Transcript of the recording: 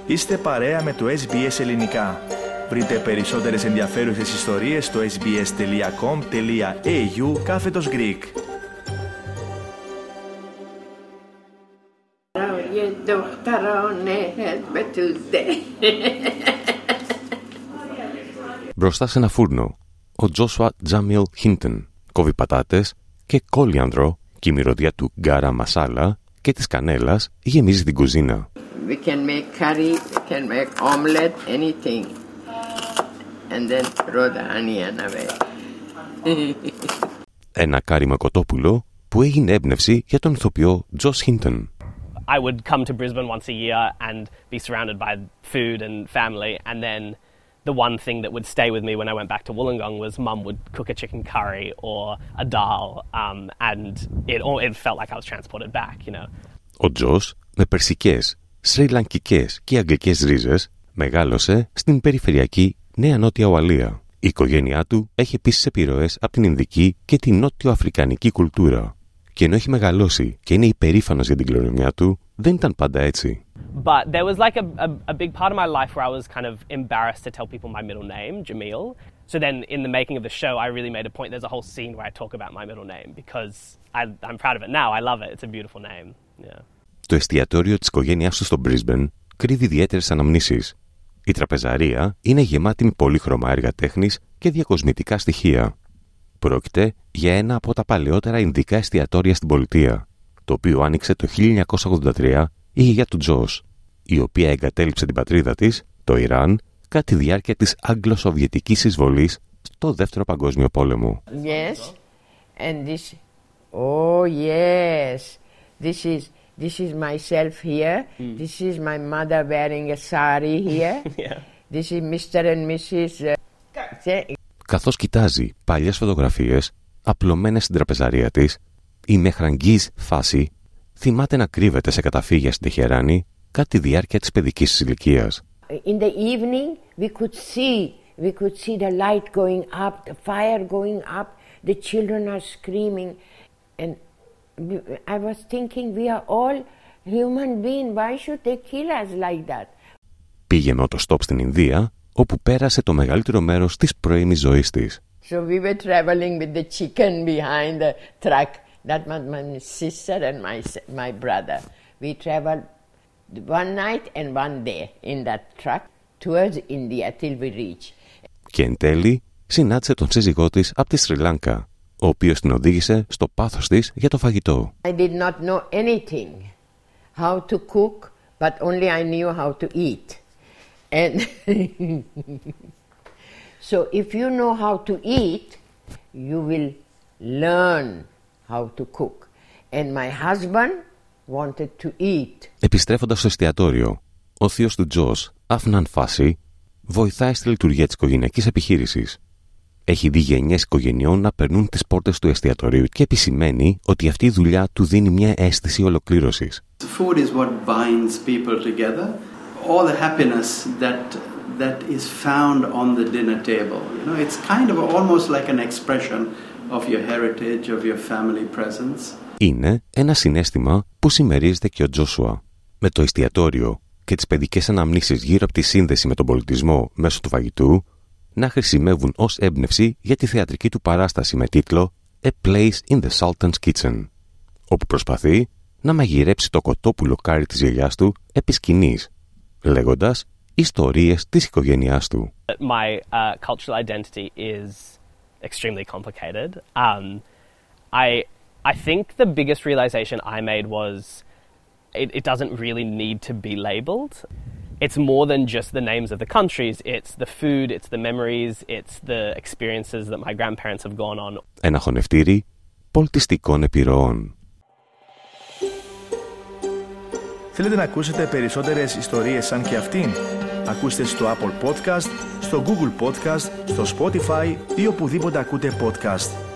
Είστε παρέα με το SBS Ελληνικά. Βρείτε περισσότερες ενδιαφέρουσες ιστορίες στο sbs.com.au/Greek. Μπροστά σε ένα φούρνο, ο Τζόσουα Τζάμιλ Χίντον κόβει πατάτες και κόλιανδρο και η μυρωδιά του γκάρα μασάλα και της κανέλας γεμίζει την κουζίνα. We can make curry, we can make omelette, anything. And then throw the onion away. Ένα κάρι με κοτόπουλο που έγινε έμπνευση για τον ηθοποιό Τζος Χίντον. I would come to Brisbane once a year and be surrounded by food and family, and then the one thing that would stay with me when I went back to Wollongong was Mum would cook a chicken curry or a dal, and it felt like I was transported back, you know. Ο Τζος, με περσικές, σριλανκικές και αγγλικές ρίζες, μεγάλωσε στην περιφερειακή Νέα Νότια Ουαλία. Η οικογένειά του έχει επίσης επιρροές από την Ινδική και την νότιο-αφρικανική κουλτούρα. Και ενώ έχει μεγαλώσει και είναι υπερήφανος για την κληρονομιά του, δεν ήταν πάντα έτσι. But there was like a big part of my life where I was kind of embarrassed to tell people my middle name, Jamil. So then in the making of the show, I really made a point. There's a whole scene where I talk about my middle name because I'm proud of it now. I love it. It's a beautiful name. Yeah. Το εστιατόριο της οικογένειάς του στο Brisbane κρύβει ιδιαίτερες αναμνήσεις. Η τραπεζαρία είναι γεμάτη με πολύχρωμα έργα τέχνης και διακοσμητικά στοιχεία. Πρόκειται για ένα από τα παλαιότερα ινδικά εστιατόρια στην πολιτεία, το οποίο άνοιξε το 1983 η γιαγιά του Τζος, η οποία εγκατέλειψε την πατρίδα της, το Ιράν, κατά τη διάρκεια της Αγγλο-Σοβιετικής εισβολής στο Δεύτερο Παγκόσμιο Πόλεμο. Yes, and this, oh yes, this is myself here. This is my mother wearing a sari here. Yeah. This is Mr. and Mrs. Καθώς κοιτάζει παλιές φωτογραφίες απλωμένες στην τραπεζαρία της, η Μεχραγγίζ Φάση θυμάται να κρύβεται σε καταφύγια στην Τεχεράνη κατά τη διάρκεια της παιδικής της ηλικίας. In the evening we could see the light going up, the fire going up, the children are screaming, and I was thinking we are all human beings, why should they kill us like that? Πήγε με οτοστόπ στην Ινδία, όπου πέρασε το μεγαλύτερο μέρος της πρώιμης ζωής της. So we were traveling with the chicken behind the truck. That was my sister and my brother. We traveled one night and one day in that truck towards India till we reached. Και εν τέλει συνάντησε τον σύζυγό της από τη Σρι Λάνκα, ο οποίος την οδήγησε στο πάθος της για το φαγητό. I did not know anything how to cook, but only I knew how to eat. And so if you know how to eat, you will learn how to cook. And my husband wanted to eat. Επιστρέφοντας στο εστιατόριο, ο θείος του Τζος, Αφνάν Φάση, βοηθάει στη λειτουργία της οικογενειακής επιχείρησης. Έχει δει γενιές οικογενειών να περνούν τις πόρτες του εστιατορίου και επισημαίνει ότι αυτή η δουλειά του δίνει μια αίσθηση ολοκλήρωσης. Food is what binds people together. All the happiness that is found on the dinner table. You know, it's kind of almost like an expression of your heritage, of your family presence. Είναι ένα συναίσθημα που συμμερίζεται και ο Τζόσουα. Με το εστιατόριο και τις παιδικές αναμνήσεις γύρω από τη σύνδεση με τον πολιτισμό μέσω του φαγητού να χρησιμεύουν ως έμπνευση για τη θεατρική του παράσταση με τίτλο «A Place in the Sultan's Kitchen», όπου προσπαθεί να μαγειρέψει το κοτόπουλο κάρι της γιαγιάς του επί σκηνής, λέγοντας ιστορίες της οικογένειάς του. My cultural identity is extremely complicated. I think the biggest realization I made was it doesn't really need to be labeled. It's more than just the names of the countries. It's the food, it's the memories, it's the experiences that my grandparents have gone on. Ένα χωνευτήρι πολιτιστικών επιρροών. Θέλετε να ακούσετε περισσότερες ιστορίες σαν και αυτήν? Ακούστε στο Apple Podcast, στο Google Podcast, στο Spotify ή οπουδήποτε ακούτε podcast.